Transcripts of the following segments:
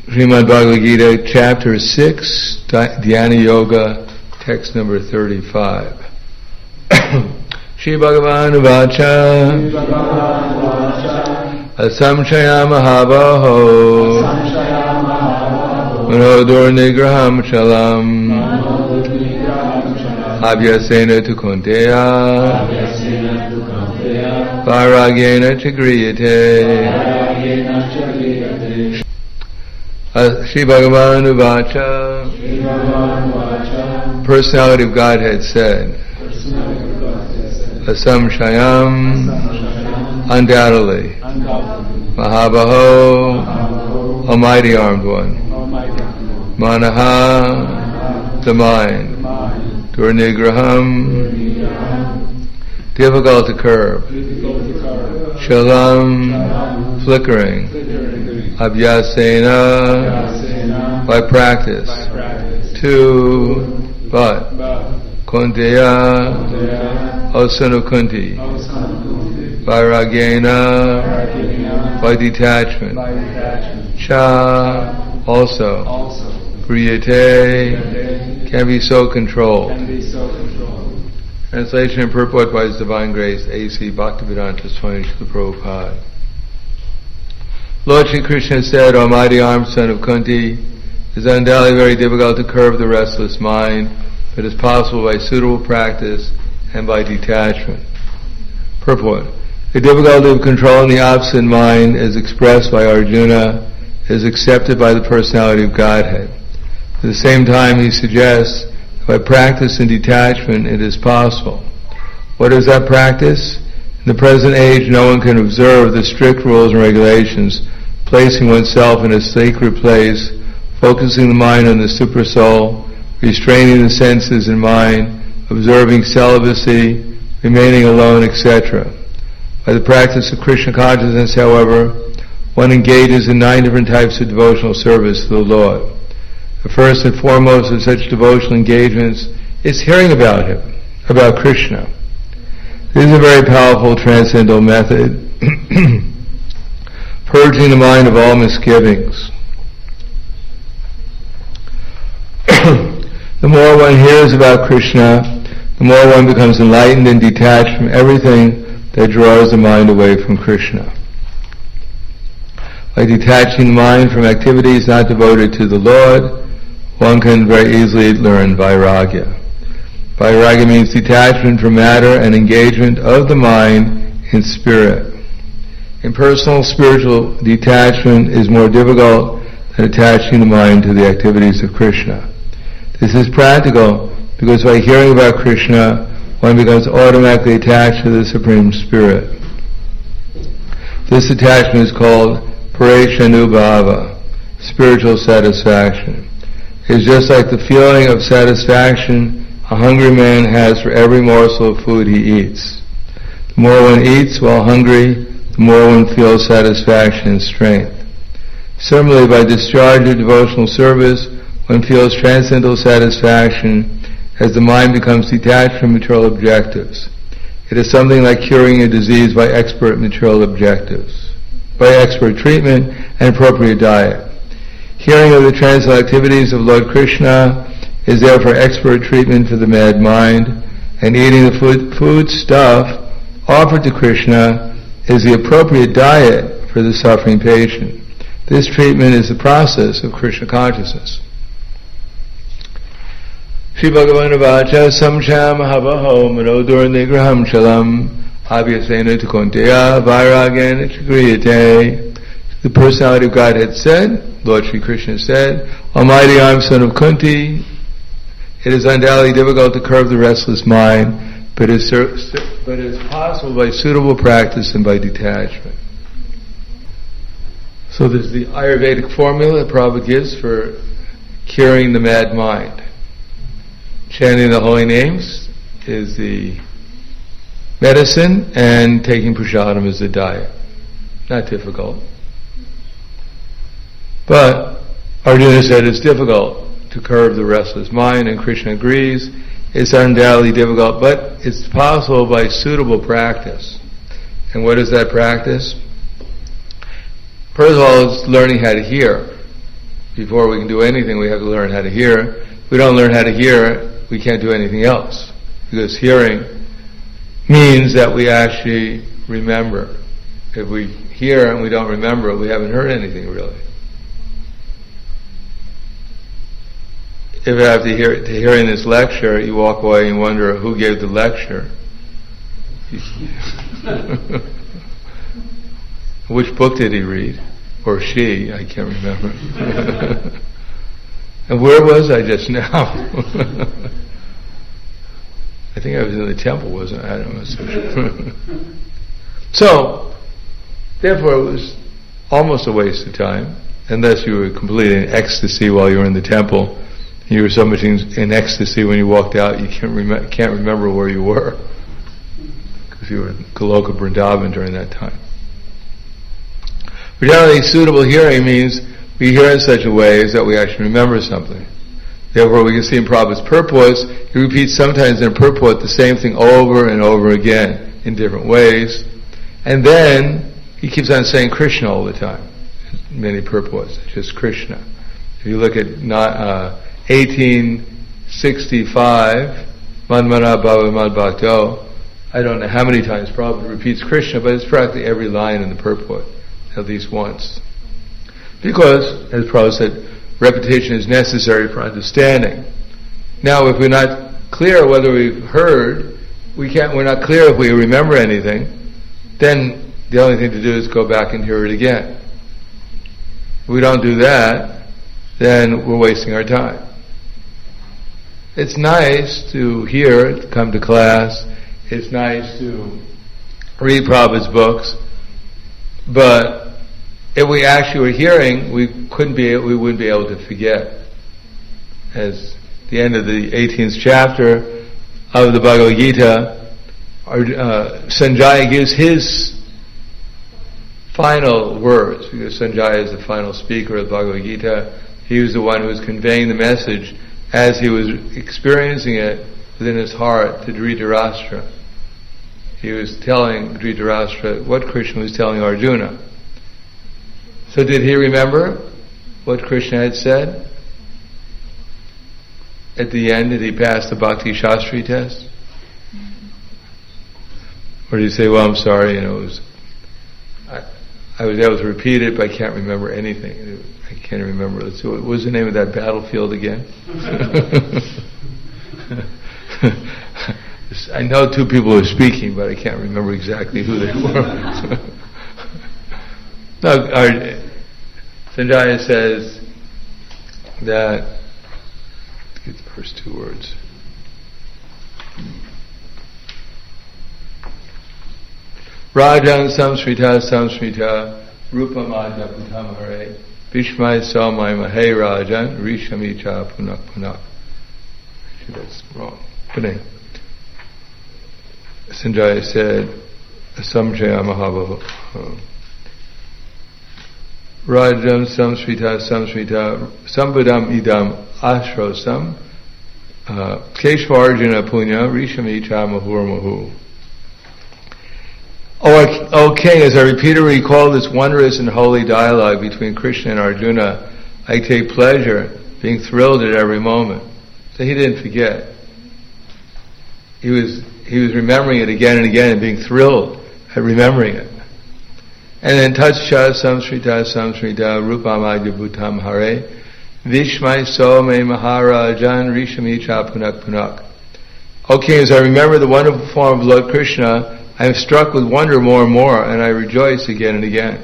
Srimad Bhagavad Gita, Chapter 6, Dhyana Yoga, text number 35. Shri Bhagavan Vacha Asamshaya Mahabaho Manodor Nigraham Shalam Abhyasena tu Kunteya Vairagena Chagriyate Shri Bhagavan Vacha, Personality of Godhead said, Asam Shayam, undoubtedly, Mahabaho, Almighty Armed One, Manaha, the mind, Durnigraham, difficult to curb, Shalam, flickering, Abhyasena, by practice, two, but, Kunteya, O son of Kunti, Vairagena, by detachment, Cha, also, Priyate, can be so controlled. Translation and purport by His Divine Grace, A.C. Bhaktivedanta Swami Srila Prabhupada. Lord Shri Krishna said, Almighty armed son of Kunti, it is undoubtedly very difficult to curb the restless mind, but is possible by suitable practice and by detachment. Purport. The difficulty of controlling the obstinate mind, as expressed by Arjuna, is accepted by the personality of Godhead. At the same time, he suggests that by practice and detachment it is possible. What is that practice? In the present age, no one can observe the strict rules and regulations, placing oneself in a sacred place, focusing the mind on the supersoul, restraining the senses and mind, observing celibacy, remaining alone, etc. By the practice of Krishna consciousness, however, one engages in 9 different types of devotional service to the Lord. The first and foremost of such devotional engagements is hearing about Him, about Krishna. This is a very powerful transcendental method, purging the mind of all misgivings. The more one hears about Krishna, the more one becomes enlightened and detached from everything that draws the mind away from Krishna. By detaching the mind from activities not devoted to the Lord, one can very easily learn Vairagya. Vairagya means detachment from matter and engagement of the mind in spirit. Impersonal spiritual detachment is more difficult than attaching the mind to the activities of Krishna. This is practical because by hearing about Krishna, one becomes automatically attached to the Supreme Spirit. This attachment is called Pareshanubhava, spiritual satisfaction. It is just like the feeling of satisfaction a hungry man has for every morsel of food he eats. The more one eats while hungry, the more one feels satisfaction and strength. Similarly, by discharge of devotional service, one feels transcendental satisfaction as the mind becomes detached from material objectives. It is something like curing a disease by expert material objectives, by expert treatment and appropriate diet. Hearing of the transcendental activities of Lord Krishna is therefore expert treatment for the mad mind, and eating the food stuff offered to Krishna is the appropriate diet for the suffering patient. This treatment is the process of Krishna consciousness. Shri Bhagavan Vacha Samshaya Mahabaho Manodor Nigraham Shalam Abhyasena tu Kunteya Vairagena Chagriyate. The personality of Godhead said, Lord Shri Krishna said, Almighty armed son of Kunti, it is undoubtedly difficult to curb the restless mind, but it is possible by suitable practice and by detachment. So there's the Ayurvedic formula that Prabhupada gives for curing the mad mind. Chanting the holy names is the medicine, and taking prasadam is the diet. Not difficult. But Arjuna said it's difficult to curb the restless mind, and Krishna agrees. It's undoubtedly difficult, but it's possible by suitable practice. And what is that practice? First of all, it's learning how to hear. before we can do anything, we have to learn how to hear. If we don't learn how to hear, we can't do anything else. Because hearing means that we actually remember. If we hear and we don't remember, we haven't heard anything really. If after hearing this lecture, you walk away and wonder who gave the lecture, which book did he read? Or she, I can't remember. And where was I just now? I think I was in the temple, wasn't I? I don't know. So, therefore it was almost a waste of time, unless you were completely in ecstasy while you were in the temple. You were so much in ecstasy when you walked out, you can't remember where you were. Because you were in Goloka Vrindavan during that time. But generally, suitable hearing means we hear in such a way as that we actually remember something. Therefore, we can see in Prabhupada's purports, he repeats sometimes in a purport the same thing over and over again in different ways. And then, he keeps on saying Krishna all the time. In many purports, just Krishna. If you look at 1865, Manmana Bhava Mad Bhakto, I don't know how many times Prabhupada repeats Krishna, but it's practically every line in the purport, at least once. Because, as Prabhupada said, repetition is necessary for understanding. Now, if we're not clear whether we've heard, we're not clear if we remember anything, then the only thing to do is go back and hear it again. If we don't do that, then we're wasting our time. It's nice to hear, to come to class, it's nice to read Prabhupada's books, but if we actually were hearing, we wouldn't be able to forget. As the end of the 18th chapter of the Bhagavad Gita, Sanjaya gives his final words, because Sanjaya is the final speaker of the Bhagavad Gita. He was the one who was conveying the message as he was experiencing it within his heart to Dhritarashtra. He was telling Dhritarashtra what Krishna was telling Arjuna. So did he remember what Krishna had said? At the end, did he pass the Bhakti Shastri test? Or did he say, well, I'm sorry, I was able to repeat it, but I can't remember anything. I can't remember. So what was the name of that battlefield again? I know two people were speaking, but I can't remember exactly who they were. No, Sanjaya says that, get the first two words. Rajan samsrita rupamadya putamhare Vishmai Somai Mahe Rajan Rishamicha Punak Punak. Actually, that's wrong. But anyway, Sanjaya said, Samjaya Mahabhava. Rajam Samsrita Sambudam Idam Ashrosam Keshvarjuna Punya Rishamicha Mahur Mahu. O King, as I repeatedly recall this wondrous and holy dialogue between Krishna and Arjuna, I take pleasure, being thrilled at every moment. So he didn't forget. He was remembering it again and again and being thrilled at remembering it. And then Tatscha Samsrita Rupamadya Bhutam Hare Vishmai Some Maharajan Rishamicha Punak Punak. O King, as I remember the wonderful form of Lord Krishna, I am struck with wonder more and more, and I rejoice again and again.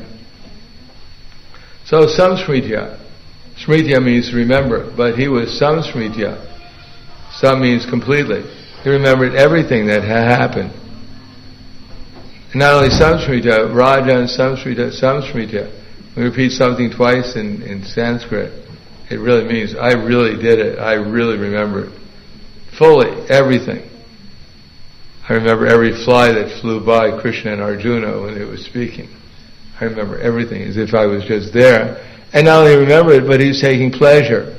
So samsritya. Smritya means remember, but he was samsritya. Sam means completely. He remembered everything that had happened. And not only samsritya, rajan samsritya. We repeat something twice in Sanskrit. It really means, I really did it. I really remember it. Fully, everything. I remember every fly that flew by Krishna and Arjuna when they were speaking. I remember everything as if I was just there. And not only remember it, but he's taking pleasure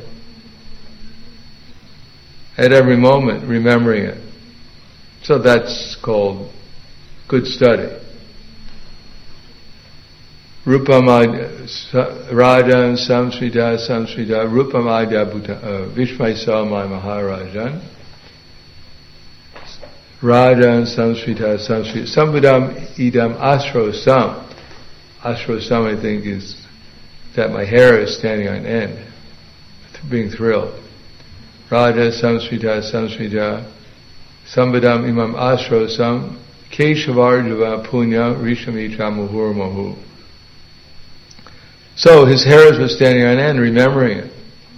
at every moment, remembering it. So that's called good study. Rajan Samsrita Rupamadya Vishvaisama Maharajan Rajan Samsrita Sambudam Idam Ashrosam. Ashrosam, I think, is that my hair is standing on end, being thrilled. Raja Samsrita Sambudam Imam Ashrosam Keshavarjava Punya Rishamitra Muhur Mahu. So his hairs were standing on end, remembering it.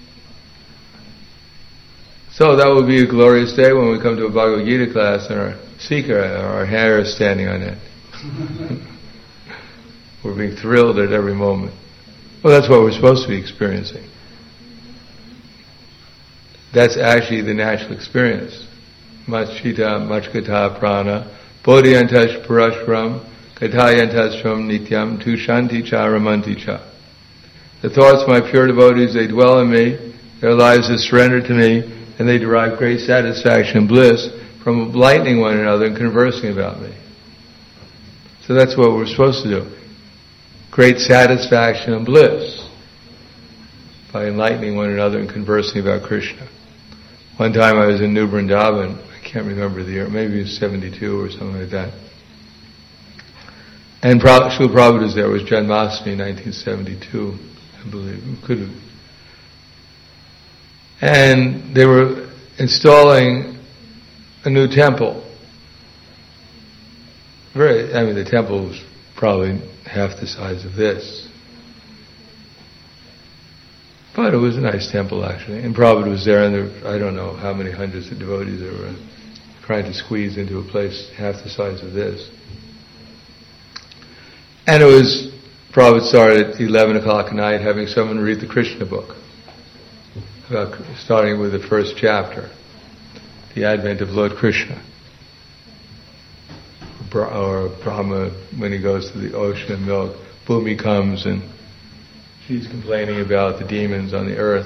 So that would be a glorious day when we come to a Bhagavad Gita class and our hair is standing on end. We're being thrilled at every moment. Well, that's what we're supposed to be experiencing. That's actually the natural experience. Machita, Machkata, Prana, Bodhyantash Parashram, Katayantashram Nityam, Tushanti Cha Ramanti Cha. The thoughts of my pure devotees, they dwell in me, their lives are surrendered to me, and they derive great satisfaction and bliss from enlightening one another and conversing about me. So that's what we're supposed to do. Great satisfaction and bliss by enlightening one another and conversing about Krishna. One time I was in New Vrindavan, I can't remember the year, maybe it was 72 or something like that. And Srila Prabhupada was there, it was Janmashtami 1972, I believe, could have. And they were installing a new temple. The temple was probably half the size of this. But it was a nice temple actually. And Prabhupada was there, and I don't know how many hundreds of devotees there were trying to squeeze into a place half the size of this. And Prabhupada started at 11 o'clock at night having someone read the Krishna book, starting with the first chapter, the advent of Lord Krishna. Or Brahma, when he goes to the ocean of milk, Bhumi comes and she's complaining about the demons on the earth.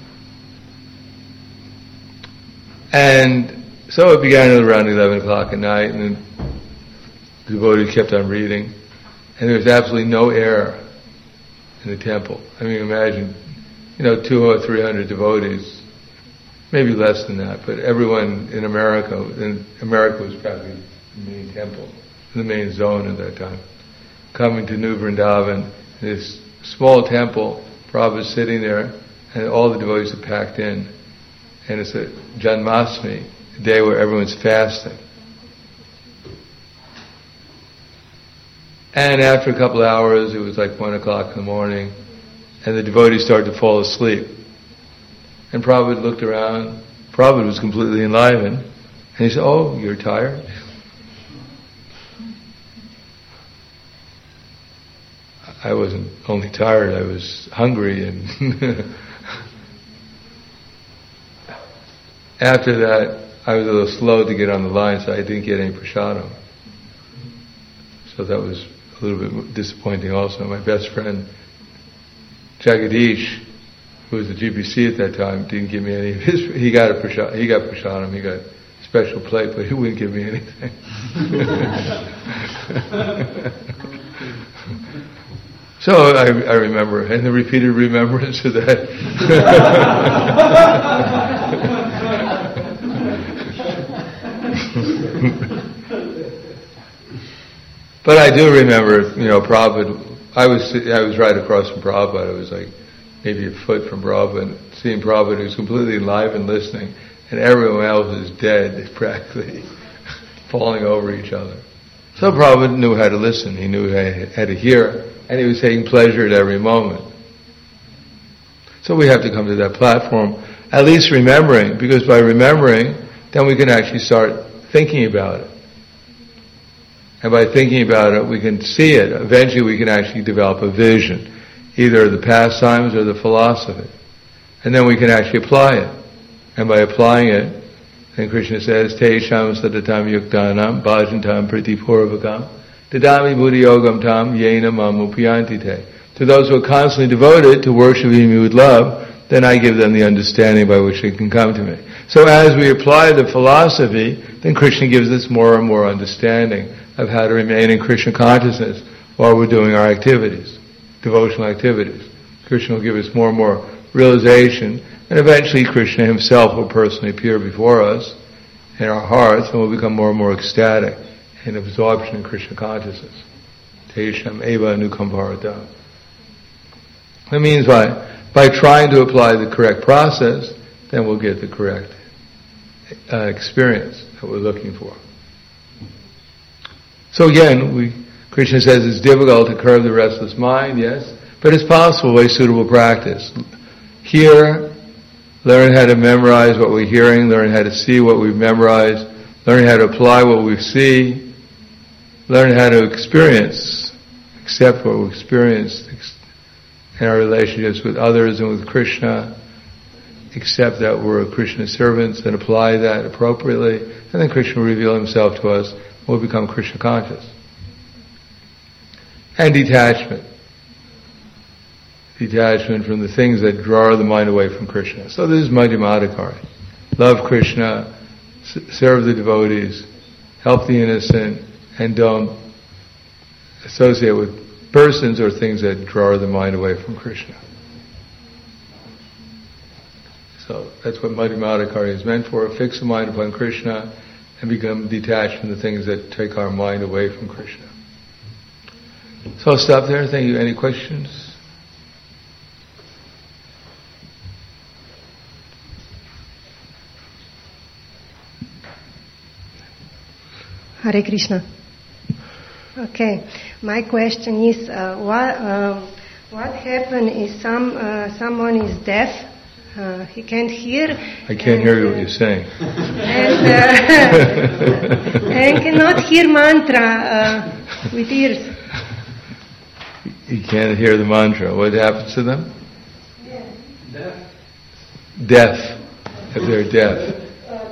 And so it began at around 11 o'clock at night, and the devotee kept on reading, and there was absolutely no air in the temple. I mean, imagine, 200 or 300 devotees, maybe less than that, but everyone in America, and America was probably the main temple, the main zone at that time, coming to New Vrindavan, this small temple, Prabhupada's sitting there, and all the devotees are packed in, and it's a Janmashtami, a day where everyone's fasting. And after a couple of hours, it was like 1 o'clock in the morning, and the devotees started to fall asleep. And Prabhupada looked around. Prabhupada was completely enlivened, and he said, "Oh, you're tired?" I wasn't only tired, I was hungry, and after that, I was a little slow to get on the line, so I didn't get any prasadam. So that was a little bit disappointing also. My best friend, Jagadish, who was the GBC at that time, didn't give me any of his, he got prasadam, he got a special plate, but he wouldn't give me anything. So I remember, and the repeated remembrance of that. But I do remember, Prabhupada, I was right across from Prabhupada. I was like maybe a foot from Prabhupada, and seeing Prabhupada, who was completely alive and listening, and everyone else is dead, practically, falling over each other. So Prabhupada knew how to listen, he knew how to hear, and he was taking pleasure at every moment. So we have to come to that platform, at least remembering, because by remembering, then we can actually start thinking about it. And by thinking about it, we can see it. Eventually we can actually develop a vision, either the pastimes or the philosophy. And then we can actually apply it. And by applying it, then Krishna says, Tesham sadatam yuktanam bhajantam pratipurvakam dadami buddhi yogam tam yena mamupiyanti te. To those who are constantly devoted to worshiping me with love, then I give them the understanding by which they can come to me. So as we apply the philosophy, then Krishna gives us more and more understanding of how to remain in Krishna consciousness while we're doing our activities. devotional activities. Krishna will give us more and more realization, and eventually Krishna himself will personally appear before us in our hearts, and we'll become more and more ecstatic in absorption in Krishna consciousness. Tesham eva anukam bharata. That means by trying to apply the correct process, then we'll get the correct experience that we're looking for. So again, Krishna says it's difficult to curb the restless mind, yes, but it's possible by suitable practice. Hear, learn how to memorize what we're hearing, learn how to see what we've memorized, learn how to apply what we see, learn how to experience, accept what we've experienced in our relationships with others and with Krishna, accept that we're Krishna servants and apply that appropriately, and then Krishna will reveal himself to us, and we'll become Krishna conscious. And detachment. Detachment from the things that draw the mind away from Krishna. So this is Madhyamadikari. Love Krishna, serve the devotees, help the innocent, and don't associate with persons or things that draw the mind away from Krishna. So that's what Madhyamadikari is meant for. Fix the mind upon Krishna and become detached from the things that take our mind away from Krishna. So I'll stop there. Thank you. Any questions? Hare Krishna. Okay, my question is, what happens if someone is deaf? He can't hear. I can't hear what you're saying. And cannot hear mantra with ears. You can't hear the mantra. What happens to them? Deaf. Deaf. If they're deaf.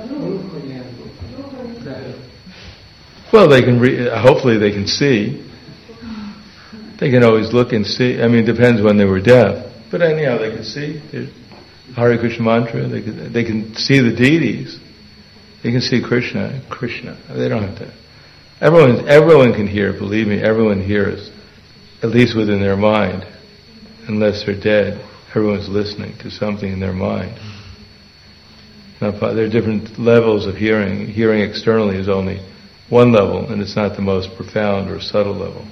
Well, they can hopefully they can see. They can always look and see. I mean, it depends when they were deaf. But anyhow, they can see. Hare Krishna mantra. They can see the deities. They can see Krishna. They don't have to. Everyone can hear. Believe me, everyone hears, at least within their mind. Unless they're dead, everyone's listening to something in their mind. Now, there are different levels of hearing. Hearing externally is only one level, and it's not the most profound or subtle level.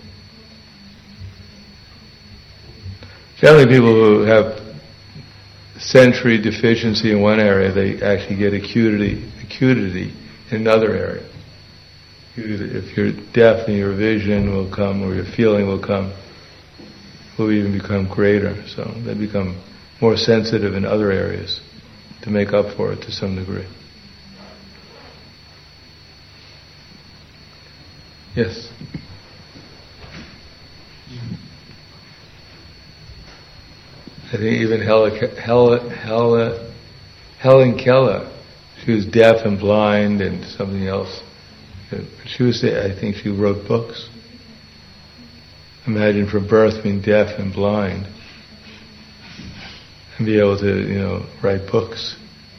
Generally, people who have sensory deficiency in one area, they actually get acuity in another area. If you're deaf, then your vision will come, or your feeling will come, will even become greater. So they become more sensitive in other areas to make up for it to some degree. Yes. I think even Helen Keller, she was deaf and blind and something else. I think she wrote books. Imagine from birth being deaf and blind and be able to, write books.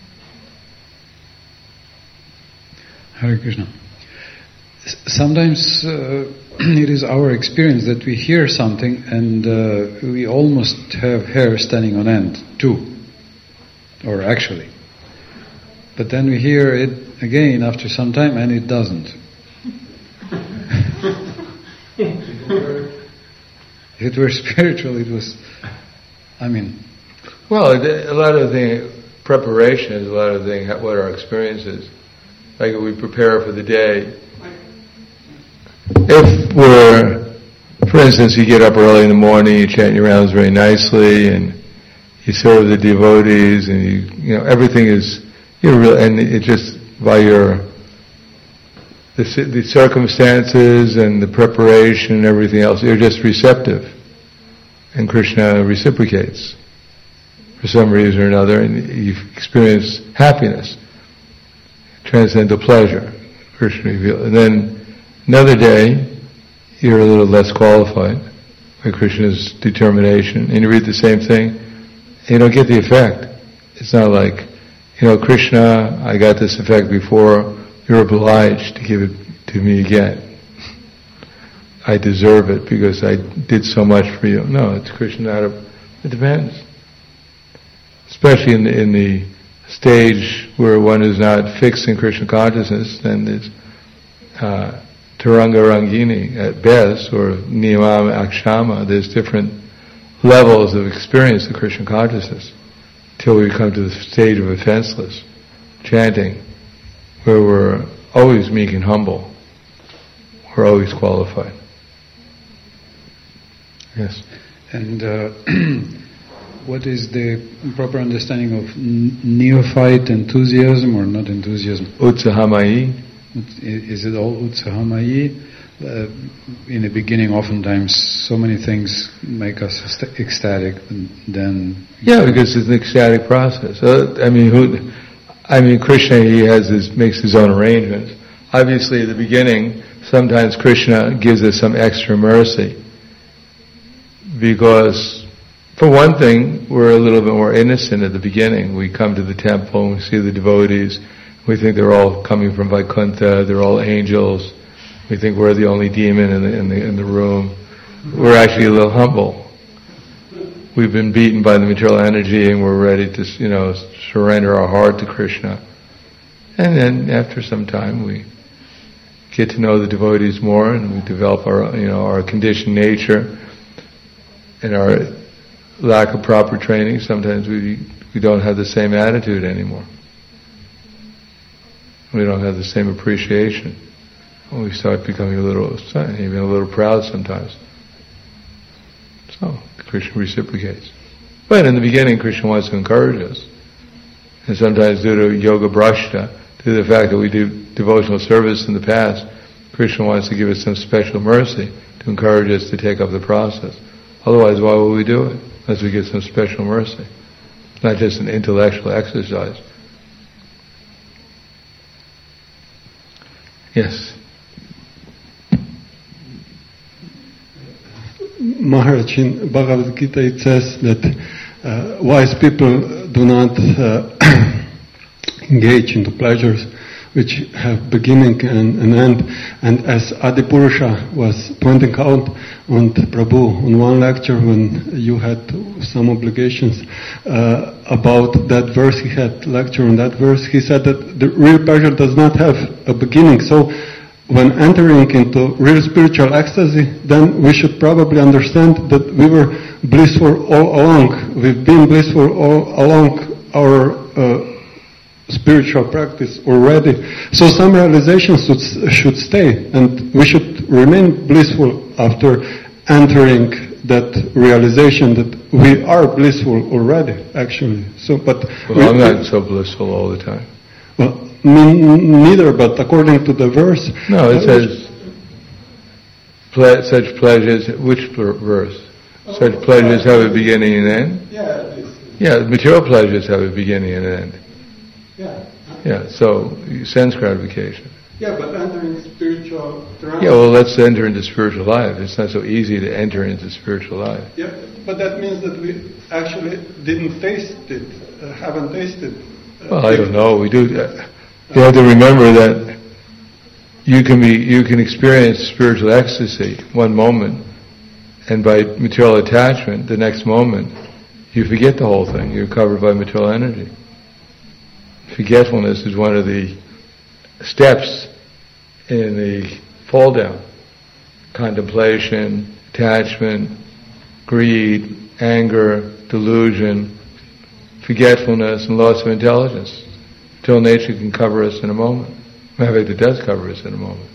Hare Krishna. Sometimes it is our experience that we hear something and we almost have hair standing on end too, or actually. But then we hear it again after some time and it doesn't. If it were spiritual, it was, Well, a lot of the preparation is a lot of the what our experience is. Like if we prepare for the day. If for instance, you get up early in the morning, you chant your rounds very nicely, and you serve the devotees, and everything is, and it just by the circumstances and the preparation and everything else, you're just receptive, and Krishna reciprocates for some reason or another, and you experience happiness, transcendental pleasure. Krishna reveals, and then another day, you're a little less qualified by Krishna's determination, and you read the same thing, and you don't get the effect. It's not like, Krishna, I got this effect before, you're obliged to give it to me again. I deserve it because I did so much for you. No, it's Krishna. It depends. Especially in the stage where one is not fixed in Krishna consciousness, then there's Taranga Rangini at best, or Niyama Akshama. There's different levels of experience of Krishna consciousness till we come to the stage of offenseless chanting, where we're always meek and humble. We're always qualified. Yes. And what is the proper understanding of neophyte enthusiasm or not enthusiasm? Utsahamayi. Is it all utsahamayi? In the beginning, oftentimes, so many things make us ecstatic, and then... Yeah, because it's an ecstatic process. Krishna, makes his own arrangements. Obviously, at the beginning, sometimes Krishna gives us some extra mercy. Because, for one thing, we're a little bit more innocent at the beginning. We come to the temple and we see the devotees. We think they're all coming from Vaikuntha. They're all angels. We think we're the only demon in the room. We're actually a little humble. We've been beaten by the material energy, and we're ready to, surrender our heart to Krishna. And then, after some time, we get to know the devotees more, and we develop our conditioned nature. And our lack of proper training, sometimes we don't have the same attitude anymore. We don't have the same appreciation. We start becoming even a little proud sometimes. So, Krishna reciprocates. But in the beginning, Krishna wants to encourage us. And sometimes due to yoga brashta, due to the fact that we do devotional service in the past, Krishna wants to give us some special mercy to encourage us to take up the process. Otherwise, why would we do it? Unless we get some special mercy. It's not just an intellectual exercise. Yes. Maharaj, in Bhagavad Gita it says that wise people do not engage into pleasures which have beginning and end. And as Adipurusha was pointing out on Prabhu on one lecture when you had some obligations about that verse, he had lecture on that verse, he said that the real pleasure does not have a beginning. So when entering into real spiritual ecstasy, then we should probably understand that we were blissful all along. We've been blissful all along our spiritual practice already. So some realizations should stay, and we should remain blissful after entering that realization that we are blissful already, actually. So, but I'm not so blissful all the time. Well, neither, but according to the verse... No, it says, such pleasures, which verse? Such pleasures have a beginning and end? Yeah, material pleasures have a beginning and an end. Yeah, so sense gratification. Yeah, but entering spiritual... Yeah, well, let's enter into spiritual life. It's not so easy to enter into spiritual life. Yeah, but that means that we actually didn't taste it, haven't tasted. Well, I don't know. We do. You have to remember that you can experience spiritual ecstasy one moment, and by material attachment, the next moment, you forget the whole thing. You're covered by material energy. Forgetfulness is one of the steps in the fall down. Contemplation, attachment, greed, anger, delusion, forgetfulness, and loss of intelligence. Till nature can cover us in a moment. Matter of fact, it does cover us in a moment.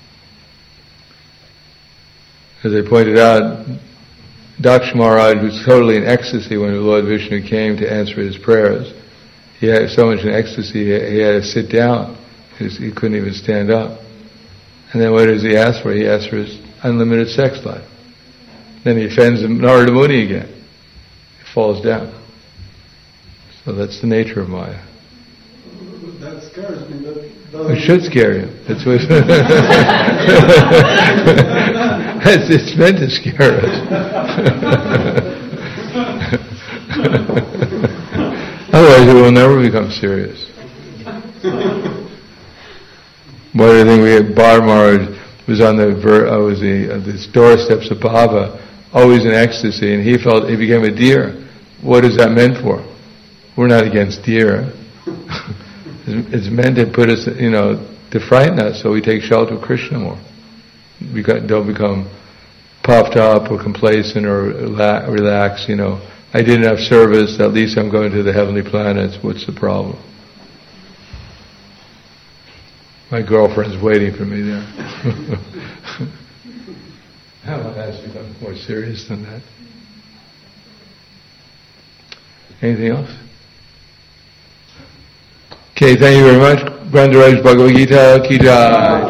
As I pointed out, Daksha Maharaj was totally in ecstasy when Lord Vishnu came to answer his prayers. He had so much in ecstasy, he had to sit down. He couldn't even stand up. And then what does he ask for? He asks for his unlimited sex life. Then he offends Narada Muni again. He falls down. So that's the nature of Maya. That scares me. It should scare you. It's meant to scare us. Otherwise, it will never become serious. Why do you think we had Bar Maharaj was on the doorsteps of Bhava, always in ecstasy, and he felt he became a deer. What is that meant for? We're not against deer. It's meant to put us, to frighten us, so we take shelter of Krishna more. We don't become puffed up or complacent or relaxed. I did enough service. At least I'm going to the heavenly planets. What's the problem? My girlfriend's waiting for me there. How has to become more serious than that? Anything else? Okay, thank you very much. Grandaraj Bhagavad Gita Ki Jai.